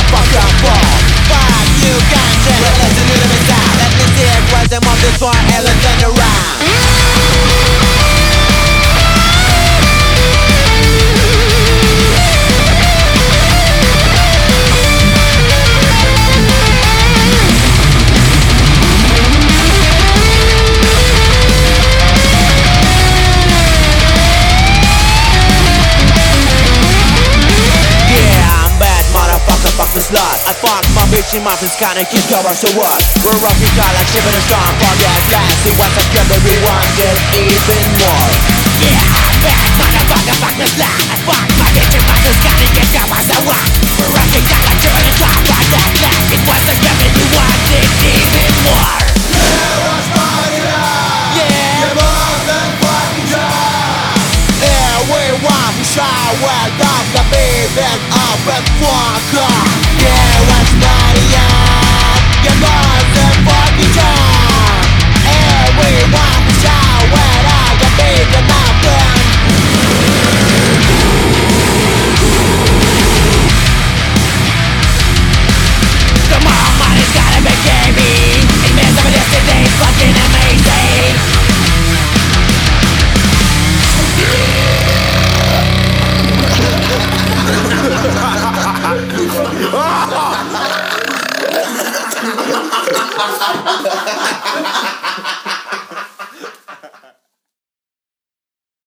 motherfucker fall. Fuck you, ganja. Listen to the sound. Let me see it was them of this one elephant around. Fuck the slut. I fuck my bitch in my friends kinda keep cover, so what? We're rocking car like shit in a storm. Forget last, see what's a kid that we wanted even more. Yeah, I'm bad motherfucker, fuck the slut. I fuck my bitch in my friends kinda keep cover, so what? We're rocking car like shit in a storm. Forget last, it was a kid that we wanted even more. Well, the baby up and fuck up. Yeah, what's Maria? You lost the fucking job. Everyone to shout when I got big enough gun. Come on, money's gotta be gamey. It means I'm yesterday's fucking amazing. Ha ha ha ha!